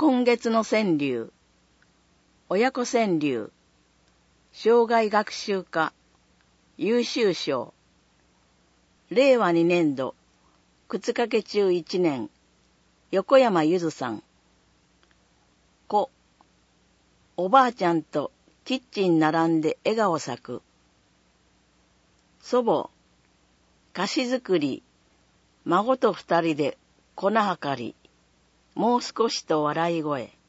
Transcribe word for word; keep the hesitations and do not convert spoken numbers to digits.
今月の川柳、親子川柳、生涯学習家、優秀賞、れいわにねんど、靴掛中いちねん、横山ゆずさん。子、おばあちゃんとキッチン並んで笑顔咲く。祖母、菓子作り、孫と二人で粉はかり、もう少しと笑い声。